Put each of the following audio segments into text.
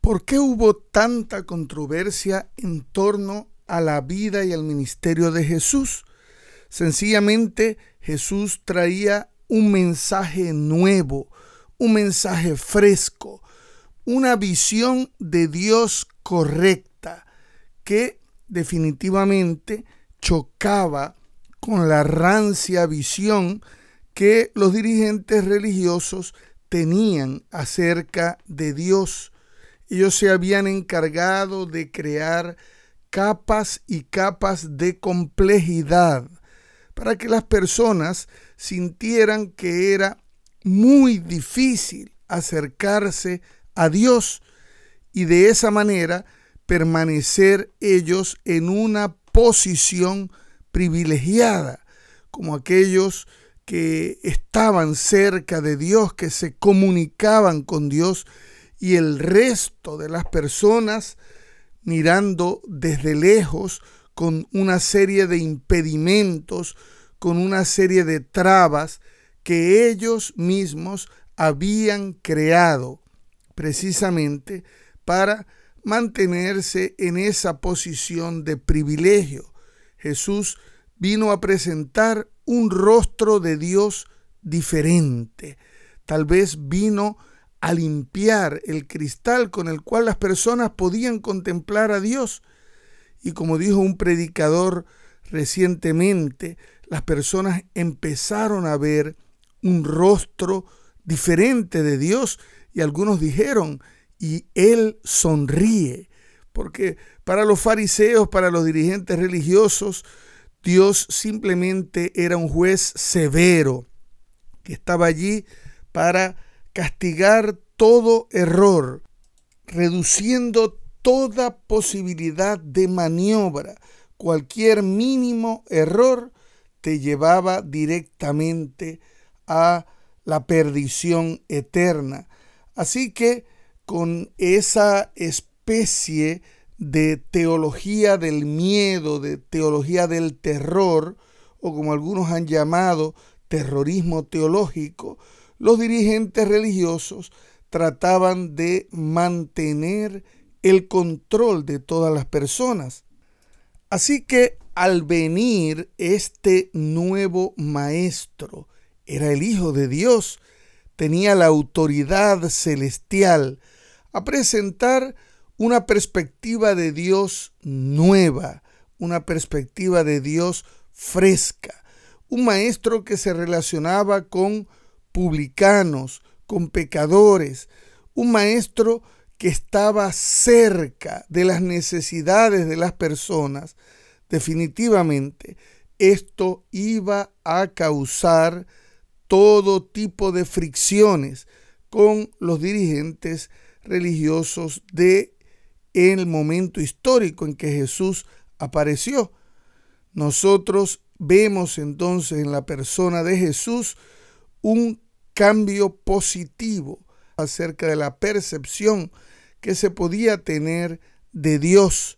¿Por qué hubo tanta controversia en torno a la vida y al ministerio de Jesús? Sencillamente, Jesús traía un mensaje nuevo, un mensaje fresco, una visión de Dios correcta que definitivamente chocaba con la rancia visión que los dirigentes religiosos tenían acerca de Dios. Ellos se habían encargado de crear capas y capas de complejidad para que las personas sintieran que era muy difícil acercarse a Dios y de esa manera permanecer ellos en una posición privilegiada, como aquellos que estaban cerca de Dios, que se comunicaban con Dios, y el resto de las personas mirando desde lejos con una serie de impedimentos, con una serie de trabas que ellos mismos habían creado precisamente para mantenerse en esa posición de privilegio. Jesús vino a presentar un rostro de Dios diferente. Tal vez vino a limpiar el cristal con el cual las personas podían contemplar a Dios. Y como dijo un predicador recientemente, las personas empezaron a ver un rostro diferente de Dios y algunos dijeron, y Él sonríe, porque para los fariseos, para los dirigentes religiosos, Dios simplemente era un juez severo que estaba allí para castigar todo error, reduciendo toda posibilidad de maniobra. Cualquier mínimo error te llevaba directamente a la perdición eterna. Así que con esa especie de teología del miedo, de teología del terror, o como algunos han llamado, terrorismo teológico, los dirigentes religiosos trataban de mantener el control de todas las personas. Así que al venir este nuevo maestro, era el Hijo de Dios, tenía la autoridad celestial a presentar una perspectiva de Dios nueva, una perspectiva de Dios fresca, un maestro que se relacionaba con publicanos, con pecadores, un maestro que estaba cerca de las necesidades de las personas. Definitivamente, esto iba a causar todo tipo de fricciones con los dirigentes religiosos de el momento histórico en que Jesús apareció. Nosotros vemos entonces en la persona de Jesús un cambio positivo acerca de la percepción que se podía tener de Dios,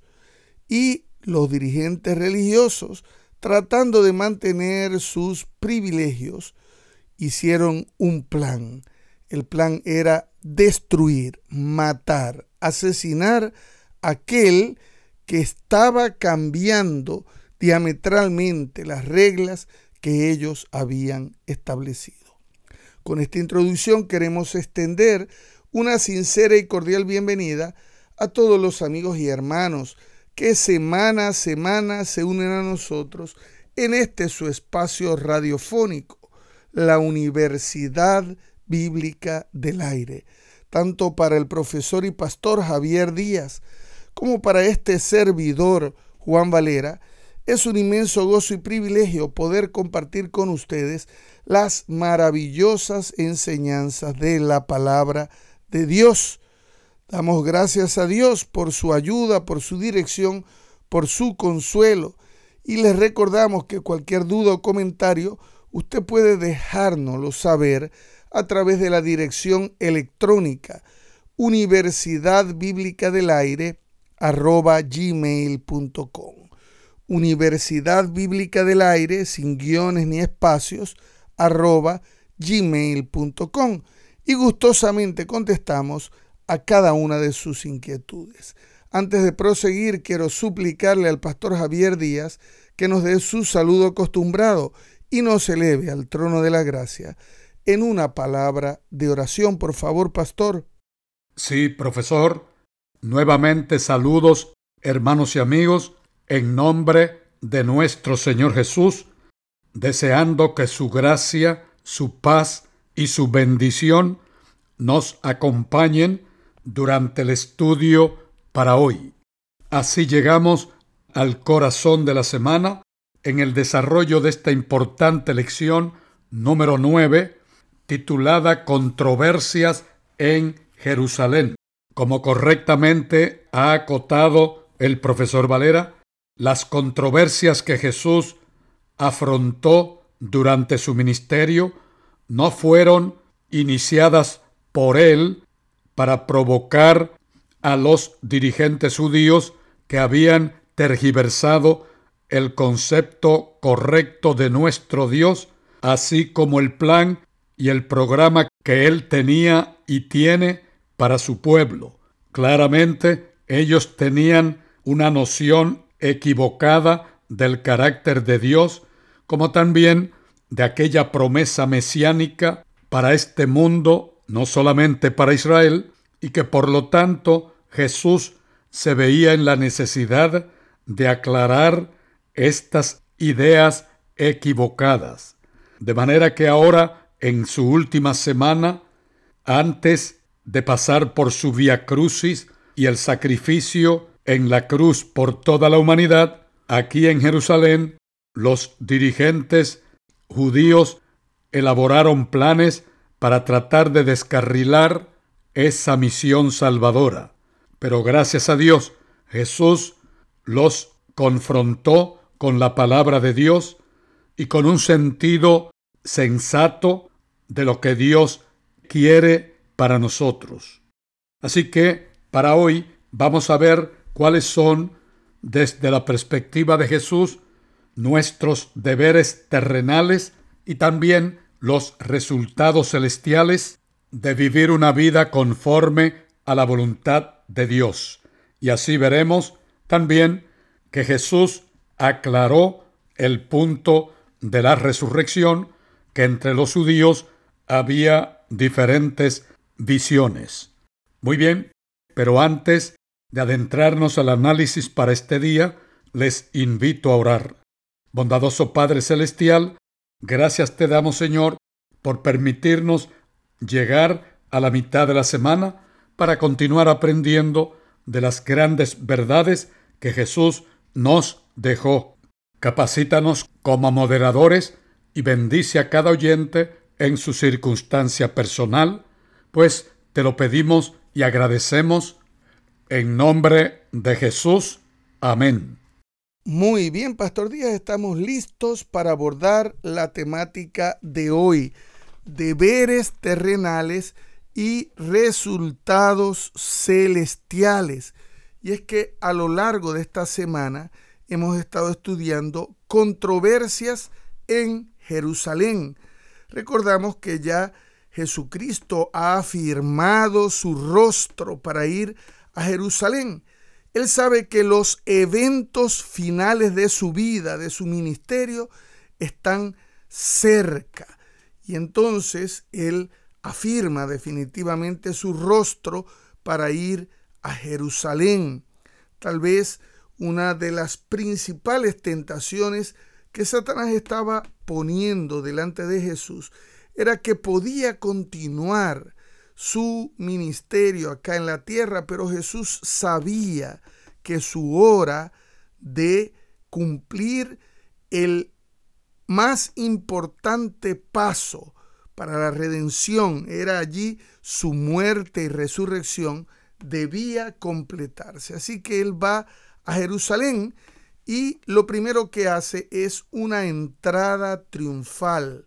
y los dirigentes religiosos, tratando de mantener sus privilegios, hicieron un plan. El plan era destruir, matar, asesinar a aquel que estaba cambiando diametralmente las reglas que ellos habían establecido. Con esta introducción queremos extender una sincera y cordial bienvenida a todos los amigos y hermanos que semana a semana se unen a nosotros en este su espacio radiofónico, la Universidad Bíblica del Aire, tanto para el profesor y pastor Javier Díaz como para este servidor Juan Valera. Es un inmenso gozo y privilegio poder compartir con ustedes las maravillosas enseñanzas de la palabra de Dios. Damos gracias a Dios por su ayuda, por su dirección, por su consuelo. Y les recordamos que cualquier duda o comentario usted puede dejárnoslo saber a través de la dirección electrónica universidadbiblicadelaire@gmail.com. Universidad Bíblica del Aire, sin guiones ni espacios, @gmail.com. Y gustosamente contestamos a cada una de sus inquietudes. Antes de proseguir, quiero suplicarle al pastor Javier Díaz que nos dé su saludo acostumbrado y nos eleve al trono de la gracia en una palabra de oración. Por favor, pastor. Sí, profesor. Nuevamente saludos, hermanos y amigos, en nombre de nuestro Señor Jesús, deseando que su gracia, su paz y su bendición nos acompañen durante el estudio para hoy. Así llegamos al corazón de la semana en el desarrollo de esta importante lección número 9, titulada Controversias en Jerusalén. Como correctamente ha acotado el profesor Valera, las controversias que Jesús afrontó durante su ministerio no fueron iniciadas por él para provocar a los dirigentes judíos que habían tergiversado el concepto correcto de nuestro Dios, así como el plan y el programa que él tenía y tiene para su pueblo. Claramente, ellos tenían una noción equivocada del carácter de Dios, como también de aquella promesa mesiánica para este mundo, no solamente para Israel, y que por lo tanto Jesús se veía en la necesidad de aclarar estas ideas equivocadas. De manera que ahora, en su última semana, antes de pasar por su vía crucis y el sacrificio en la cruz por toda la humanidad, aquí en Jerusalén, los dirigentes judíos elaboraron planes para tratar de descarrilar esa misión salvadora. Pero gracias a Dios, Jesús los confrontó con la palabra de Dios y con un sentido sensato de lo que Dios quiere para nosotros. Así que para hoy vamos a ver cuáles son, desde la perspectiva de Jesús, nuestros deberes terrenales y también los resultados celestiales de vivir una vida conforme a la voluntad de Dios. Y así veremos también que Jesús aclaró el punto de la resurrección, que entre los judíos había diferentes visiones. Muy bien, pero antes de adentrarnos al análisis para este día, les invito a orar. Bondadoso Padre Celestial, gracias te damos, Señor, por permitirnos llegar a la mitad de la semana para continuar aprendiendo de las grandes verdades que Jesús nos dejó. Capacítanos como moderadores y bendice a cada oyente en su circunstancia personal, pues te lo pedimos y agradecemos en nombre de Jesús. Amén. Muy bien, Pastor Díaz, estamos listos para abordar la temática de hoy: deberes terrenales y resultados celestiales. Y es que a lo largo de esta semana hemos estado estudiando controversias en Jerusalén. Recordamos que ya Jesucristo ha afirmado su rostro para ir a Jerusalén. Él sabe que los eventos finales de su vida, de su ministerio, están cerca. Y entonces Él afirma definitivamente su rostro para ir a Jerusalén. Tal vez una de las principales tentaciones que Satanás estaba poniendo delante de Jesús era que podía continuar su ministerio acá en la tierra, pero Jesús sabía que su hora de cumplir el más importante paso para la redención, era allí su muerte y resurrección, debía completarse. Así que él va a Jerusalén y lo primero que hace es una entrada triunfal.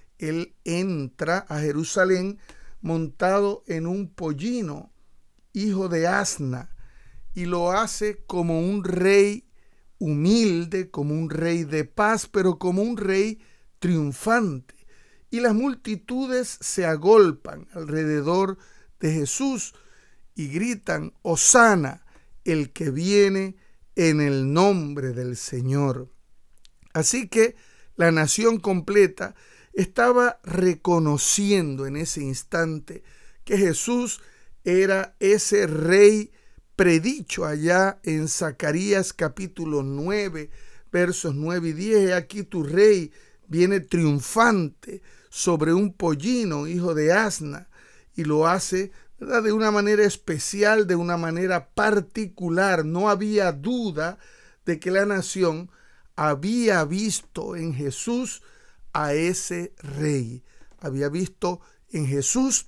Él entra a Jerusalén montado en un pollino, hijo de asna, y lo hace como un rey humilde, como un rey de paz, pero como un rey triunfante. Y las multitudes se agolpan alrededor de Jesús y gritan: Hosana, el que viene en el nombre del Señor. Así que la nación completa estaba reconociendo en ese instante que Jesús era ese rey predicho allá en Zacarías capítulo 9, versos 9 y 10. Aquí tu rey viene triunfante sobre un pollino, hijo de asna, y lo hace, ¿verdad?, de una manera especial, de una manera particular. No había duda de que la nación había visto en Jesús a ese rey, había visto en Jesús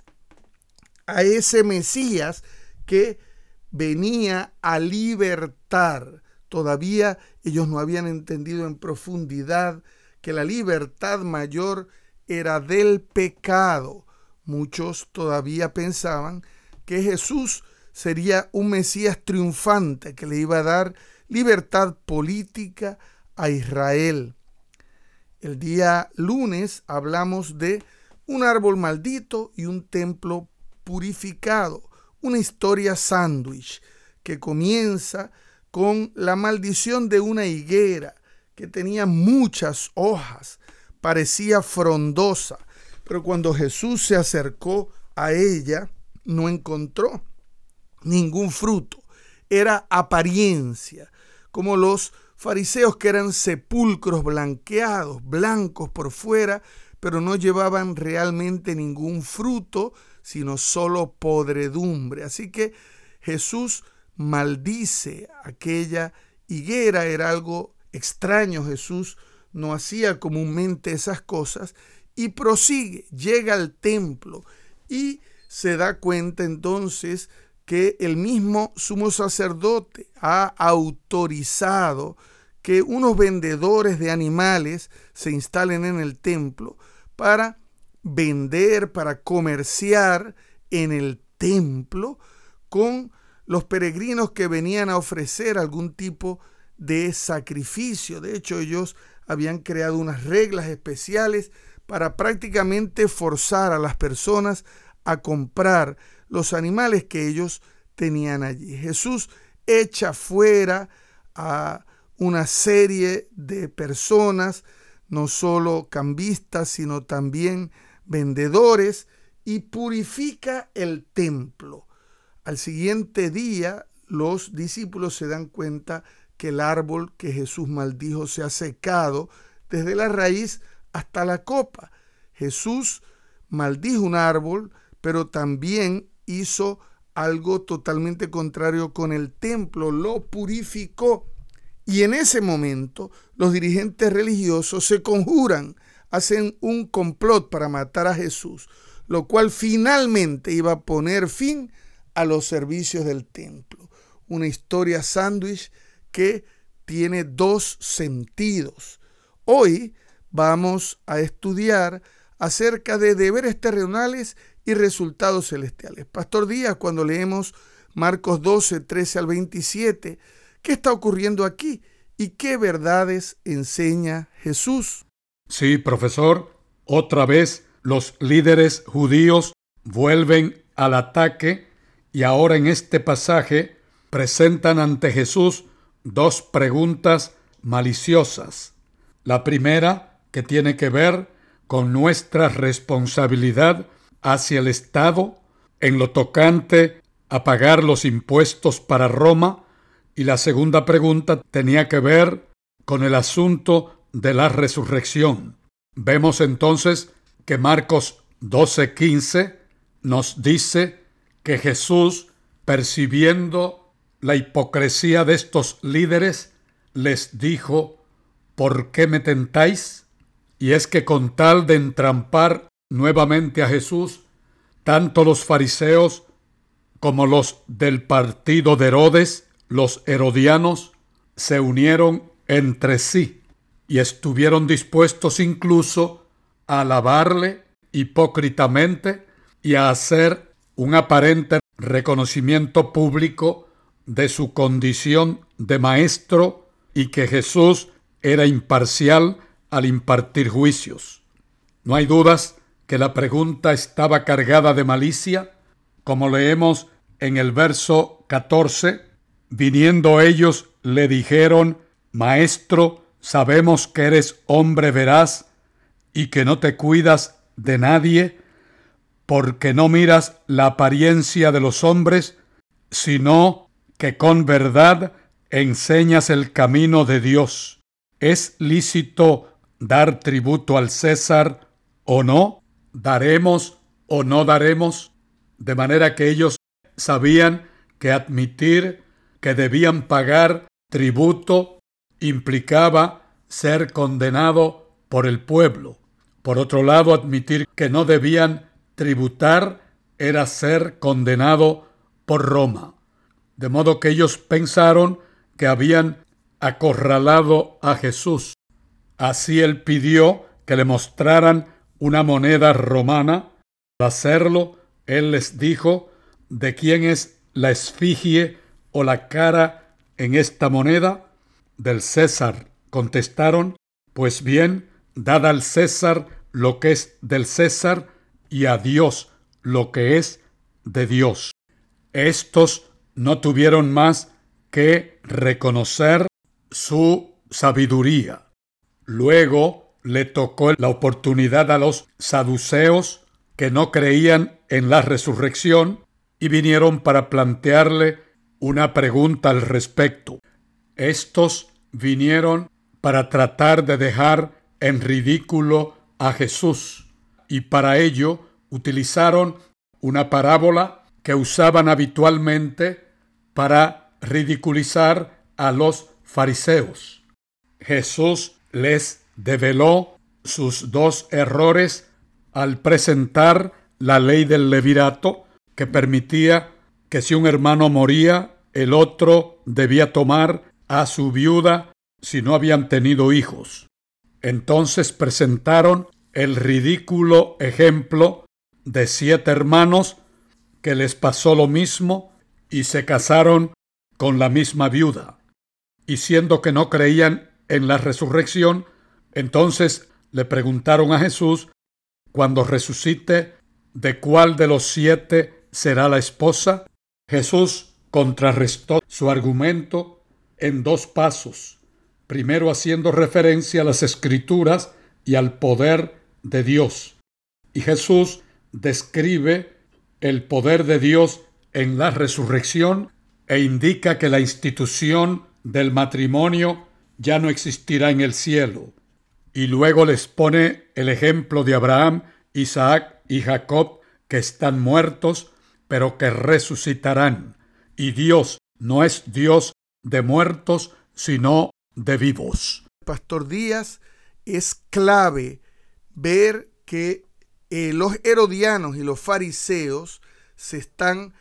a ese Mesías que venía a libertar. Todavía ellos no habían entendido en profundidad que la libertad mayor era del pecado. Muchos todavía pensaban que Jesús sería un Mesías triunfante que le iba a dar libertad política a Israel. El día lunes hablamos de un árbol maldito y un templo purificado, una historia sándwich que comienza con la maldición de una higuera que tenía muchas hojas, parecía frondosa, pero cuando Jesús se acercó a ella no encontró ningún fruto, era apariencia, como los fariseos que eran sepulcros blanqueados, blancos por fuera, pero no llevaban realmente ningún fruto, sino solo podredumbre. Así que Jesús maldice aquella higuera, era algo extraño. Jesús no hacía comúnmente esas cosas y prosigue, llega al templo y se da cuenta entonces que el mismo sumo sacerdote ha autorizado que unos vendedores de animales se instalen en el templo para vender, para comerciar en el templo con los peregrinos que venían a ofrecer algún tipo de sacrificio. De hecho, ellos habían creado unas reglas especiales para prácticamente forzar a las personas a comprar los animales que ellos tenían allí. Jesús echa fuera a una serie de personas, no solo cambistas, sino también vendedores, y purifica el templo. Al siguiente día, los discípulos se dan cuenta que el árbol que Jesús maldijo se ha secado desde la raíz hasta la copa. Jesús maldijo un árbol, pero también hizo algo totalmente contrario con el templo, lo purificó. Y en ese momento los dirigentes religiosos se conjuran, hacen un complot para matar a Jesús, lo cual finalmente iba a poner fin a los servicios del templo. Una historia sándwich que tiene dos sentidos. Hoy vamos a estudiar acerca de deberes terrenales y resultados celestiales. Pastor Díaz, cuando leemos Marcos 12, 13 al 27, ¿qué está ocurriendo aquí y qué verdades enseña Jesús? Sí, profesor, otra vez los líderes judíos vuelven al ataque y ahora en este pasaje presentan ante Jesús dos preguntas maliciosas. La primera, que tiene que ver con nuestra responsabilidad hacia el Estado en lo tocante a pagar los impuestos para Roma, y la segunda pregunta tenía que ver con el asunto de la resurrección. Vemos entonces que Marcos 12:15 nos dice que Jesús, percibiendo la hipocresía de estos líderes, les dijo: ¿por qué me tentáis? Y es que con tal de entrampar nuevamente a Jesús, tanto los fariseos como los del partido de Herodes, los herodianos, se unieron entre sí y estuvieron dispuestos incluso a alabarle hipócritamente y a hacer un aparente reconocimiento público de su condición de maestro y que Jesús era imparcial al impartir juicios. No hay dudas que la pregunta estaba cargada de malicia, como leemos en el verso 14, viniendo ellos le dijeron: Maestro, sabemos que eres hombre veraz y que no te cuidas de nadie, porque no miras la apariencia de los hombres, sino que con verdad enseñas el camino de Dios. ¿Es lícito dar tributo al César o no? ¿Daremos o no daremos? De manera que ellos sabían que admitir que debían pagar tributo implicaba ser condenado por el pueblo. Por otro lado, admitir que no debían tributar era ser condenado por Roma. De modo que ellos pensaron que habían acorralado a Jesús. Así él pidió que le mostraran una moneda romana. Al hacerlo, él les dijo: ¿de quién es la esfinge o la cara en esta moneda? Del César, contestaron. Pues bien, dad al César lo que es del César y a Dios lo que es de Dios. Estos no tuvieron más que reconocer su sabiduría. Luego le tocó la oportunidad a los saduceos, que no creían en la resurrección, y vinieron para plantearle una pregunta al respecto. Estos vinieron para tratar de dejar en ridículo a Jesús, y para ello utilizaron una parábola que usaban habitualmente para ridiculizar a los fariseos. Jesús les develó sus dos errores al presentar la ley del levirato, que permitía que si un hermano moría, el otro debía tomar a su viuda si no habían tenido hijos. Entonces presentaron el ridículo ejemplo de 7 hermanos que les pasó lo mismo y se casaron con la misma viuda. Y siendo que no creían en la resurrección, entonces le preguntaron a Jesús: cuando resucite, ¿de cuál de los 7 será la esposa? Jesús contrarrestó su argumento en 2 pasos. Primero, haciendo referencia a las Escrituras y al poder de Dios. Y Jesús describe el poder de Dios en la resurrección e indica que la institución del matrimonio ya no existirá en el cielo. Y luego les pone el ejemplo de Abraham, Isaac y Jacob, que están muertos, pero que resucitarán. Y Dios no es Dios de muertos, sino de vivos. Pastor Díaz, es clave ver que los herodianos y los fariseos se están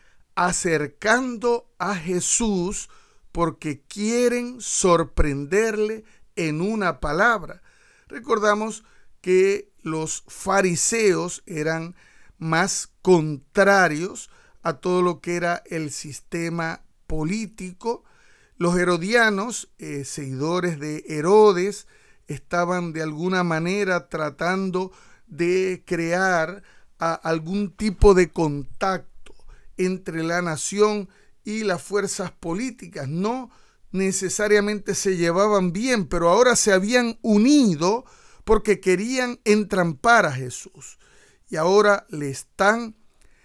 acercando a Jesús porque quieren sorprenderle en una palabra. Recordamos que los fariseos eran más contrarios a todo lo que era el sistema político. Los herodianos, seguidores de Herodes, estaban de alguna manera tratando de crear algún tipo de contacto entre la nación y las fuerzas políticas. No necesariamente se llevaban bien, pero ahora se habían unido porque querían entrampar a Jesús. Y ahora le están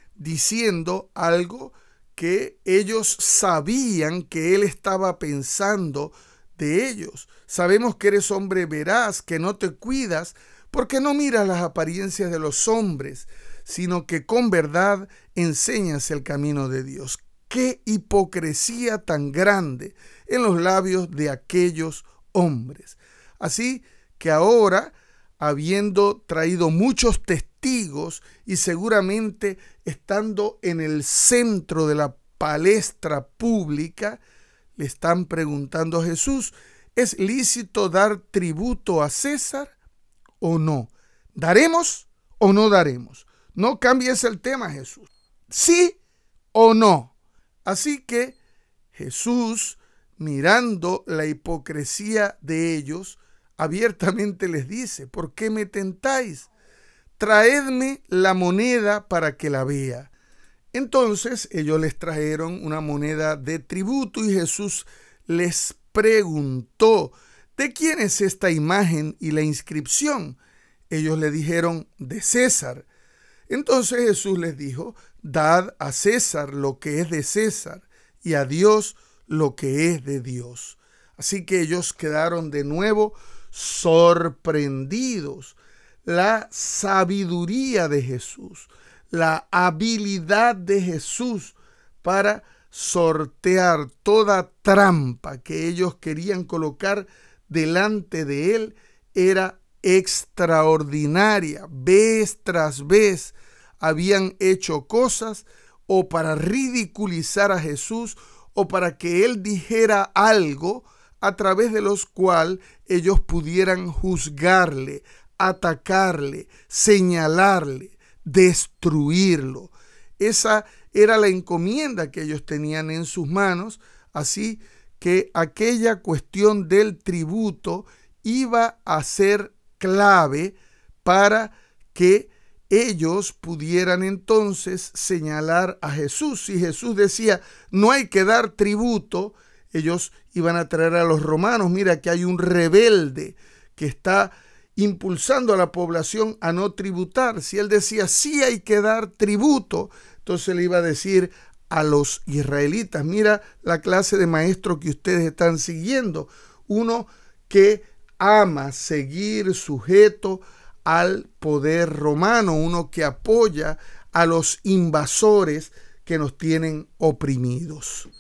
diciendo algo que ellos sabían que él estaba pensando de ellos. Sabemos que eres hombre veraz, que no te cuidas, porque no miras las apariencias de los hombres, sino que con verdad enseñas el camino de Dios. ¡Qué hipocresía tan grande en los labios de aquellos hombres! Así que ahora, habiendo traído muchos testigos y seguramente estando en el centro de la palestra pública, le están preguntando a Jesús: ¿es lícito dar tributo a César o no? ¿Daremos o no daremos? No cambies el tema, Jesús. ¿Sí o no? Así que Jesús, mirando la hipocresía de ellos, abiertamente les dice: ¿por qué me tentáis? Traedme la moneda para que la vea. Entonces ellos les trajeron una moneda de tributo y Jesús les preguntó: ¿de quién es esta imagen y la inscripción? Ellos le dijeron: de César. Entonces Jesús les dijo: dad a César lo que es de César y a Dios lo que es de Dios. Así que ellos quedaron de nuevo sorprendidos. La sabiduría de Jesús, la habilidad de Jesús para sortear toda trampa que ellos querían colocar delante de él era extraordinaria. Vez tras vez habían hecho cosas o para ridiculizar a Jesús o para que él dijera algo a través de los cuales ellos pudieran juzgarle, atacarle, señalarle, destruirlo. Esa era la encomienda que ellos tenían en sus manos, así que aquella cuestión del tributo iba a ser clave para que ellos pudieran entonces señalar a Jesús. Si Jesús decía: no hay que dar tributo, ellos iban a traer a los romanos: mira que hay un rebelde que está impulsando a la población a no tributar. Si él decía: sí hay que dar tributo, entonces le iba a decir a los israelitas: mira la clase de maestro que ustedes están siguiendo, uno que ama seguir sujeto al poder romano, uno que apoya a los invasores que nos tienen oprimidos.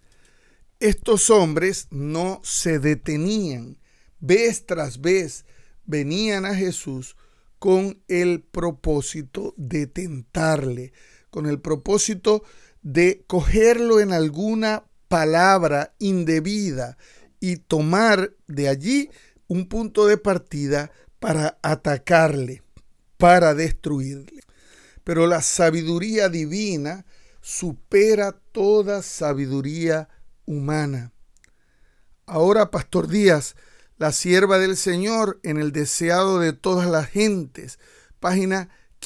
Estos hombres no se detenían, vez tras vez venían a Jesús con el propósito de tentarle, con el propósito de cogerlo en alguna palabra indebida y tomar de allí un punto de partida para atacarle, para destruirle. Pero la sabiduría divina supera toda sabiduría humana. Ahora, Pastor Díaz, la sierva del Señor en el deseado de todas las gentes, página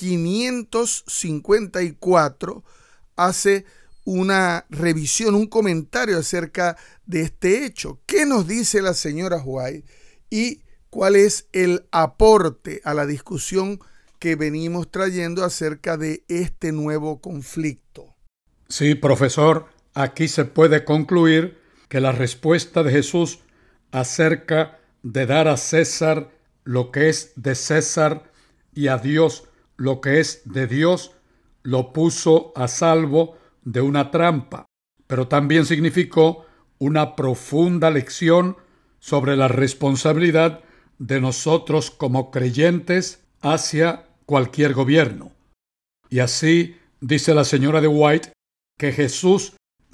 554, hace una revisión, un comentario acerca de este hecho. ¿Qué nos dice la señora White y cuál es el aporte a la discusión que venimos trayendo acerca de este nuevo conflicto? Sí, profesor, aquí se puede concluir que la respuesta de Jesús acerca de dar a César lo que es de César y a Dios lo que es de Dios lo puso a salvo de una trampa, pero también significó una profunda lección sobre la responsabilidad de nosotros como creyentes hacia cualquier gobierno. Y así dice la señora de White que Jesús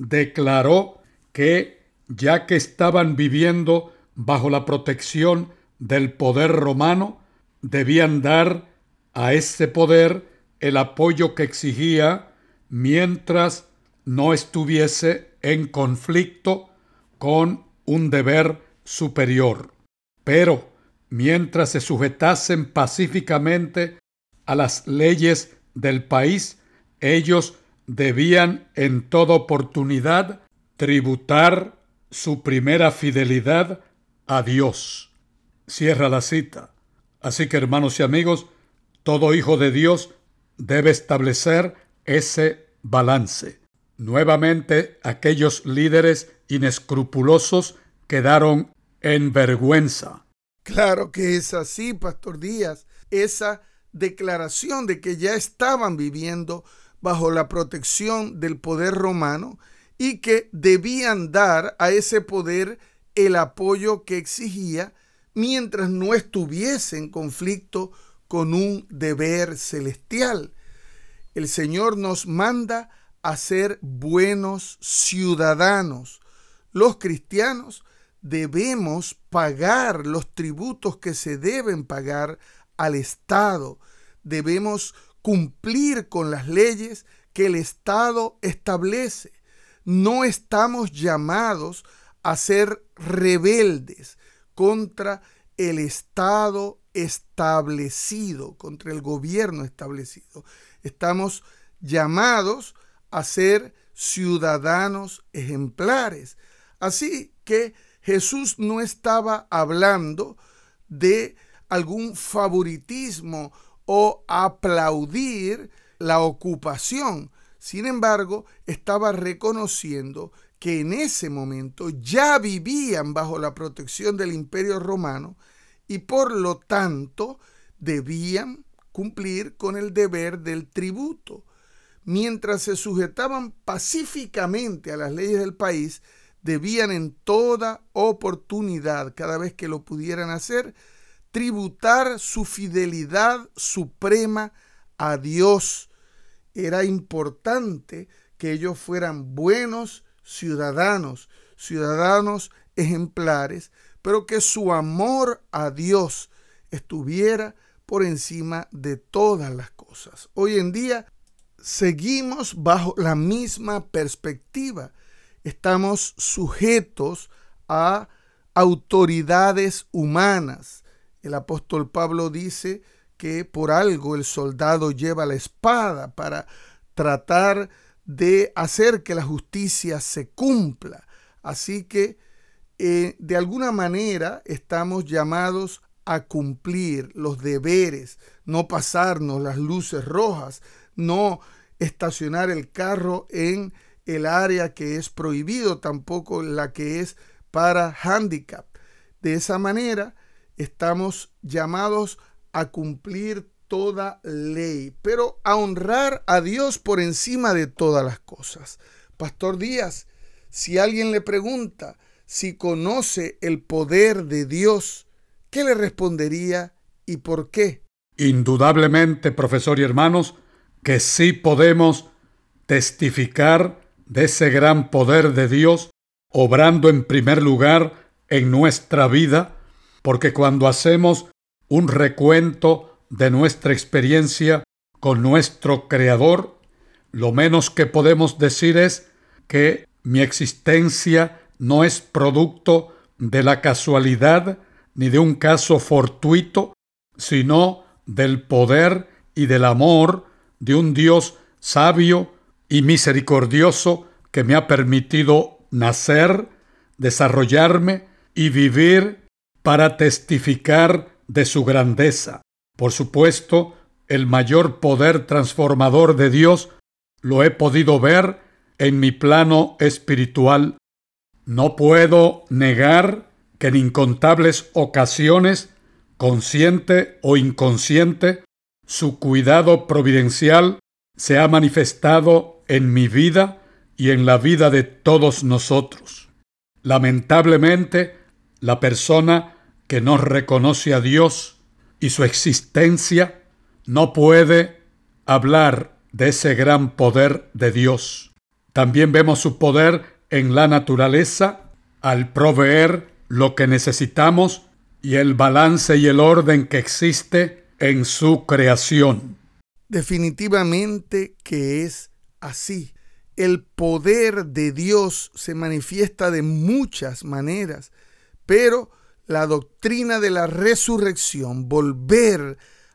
declaró que ya que estaban viviendo bajo la protección del poder romano, debían dar a ese poder el apoyo que exigía mientras no estuviese en conflicto con un deber superior. Pero mientras se sujetasen pacíficamente a las leyes del país, ellos debían en toda oportunidad tributar su primera fidelidad a Dios. Cierra la cita. Así que, hermanos y amigos, todo hijo de Dios debe establecer ese balance. Nuevamente, aquellos líderes inescrupulosos quedaron en vergüenza. Claro que es así, Pastor Díaz. Esa declaración de que ya estaban viviendo bajo la protección del poder romano y que debían dar a ese poder el apoyo que exigía mientras no estuviese en conflicto con un deber celestial. El Señor nos manda a ser buenos ciudadanos. Los cristianos debemos pagar los tributos que se deben pagar al Estado. Debemos cumplir con las leyes que el Estado establece. No estamos llamados a ser rebeldes contra el Estado establecido, contra el gobierno establecido. Estamos llamados a ser ciudadanos ejemplares. Así que Jesús no estaba hablando de algún favoritismo o aplaudir la ocupación. Sin embargo, estaba reconociendo que en ese momento ya vivían bajo la protección del Imperio Romano y por lo tanto debían cumplir con el deber del tributo. Mientras se sujetaban pacíficamente a las leyes del país, debían en toda oportunidad, cada vez que lo pudieran hacer, tributar su fidelidad suprema a Dios. Era importante que ellos fueran buenos ciudadanos ejemplares, pero que su amor a Dios estuviera por encima de todas las cosas. Hoy en día seguimos bajo la misma perspectiva. Estamos sujetos a autoridades humanas. El apóstol Pablo dice que por algo el soldado lleva la espada para tratar de hacer que la justicia se cumpla. Así que de alguna manera estamos llamados a cumplir los deberes, no pasarnos las luces rojas, no estacionar el carro en el área que es prohibido, tampoco la que es para handicap. De esa manera estamos llamados a cumplir toda ley, pero a honrar a Dios por encima de todas las cosas. Pastor Díaz, si alguien le pregunta si conoce el poder de Dios, ¿qué le respondería y por qué? Indudablemente, profesor y hermanos, que sí podemos testificar de ese gran poder de Dios, obrando en primer lugar en nuestra vida, porque cuando hacemos un recuento de nuestra experiencia con nuestro Creador, lo menos que podemos decir es que mi existencia no es producto de la casualidad ni de un caso fortuito, sino del poder y del amor de un Dios sabio y misericordioso que me ha permitido nacer, desarrollarme y vivir para testificar de su grandeza. Por supuesto, el mayor poder transformador de Dios lo he podido ver en mi plano espiritual. No puedo negar que en incontables ocasiones, consciente o inconsciente, su cuidado providencial se ha manifestado en mi vida y en la vida de todos nosotros. Lamentablemente, la persona que no reconoce a Dios y su existencia no puede hablar de ese gran poder de Dios. También vemos su poder en la naturaleza al proveer lo que necesitamos y el balance y el orden que existe en su creación. Definitivamente que es así. El poder de Dios se manifiesta de muchas maneras, pero la doctrina de la resurrección, volver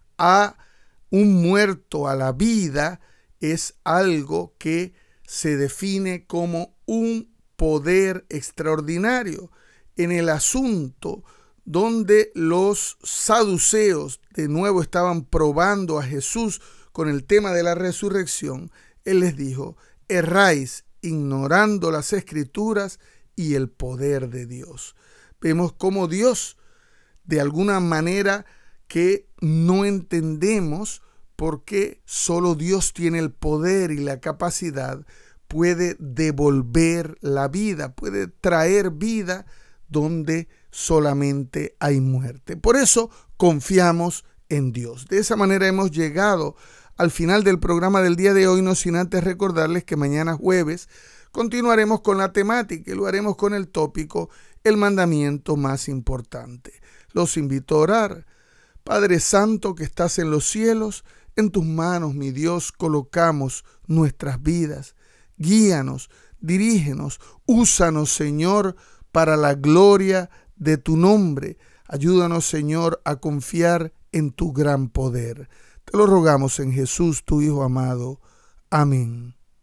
a un muerto a la vida, es algo que se define como un poder extraordinario. En el asunto donde los saduceos de nuevo estaban probando a Jesús con el tema de la resurrección, Él les dijo: erráis ignorando las Escrituras y el poder de Dios. Vemos cómo Dios, de alguna manera que no entendemos, porque solo Dios tiene el poder y la capacidad, puede devolver la vida, puede traer vida donde solamente hay muerte. Por eso confiamos en Dios. De esa manera hemos llegado al final del programa del día de hoy, no sin antes recordarles que mañana jueves continuaremos con la temática y lo haremos con el tópico el mandamiento más importante. Los invito a orar. Padre Santo que estás en los cielos, en tus manos, mi Dios, colocamos nuestras vidas. Guíanos, dirígenos, úsanos, Señor, para la gloria de tu nombre. Ayúdanos, Señor, a confiar en tu gran poder. Te lo rogamos en Jesús, tu Hijo amado. Amén.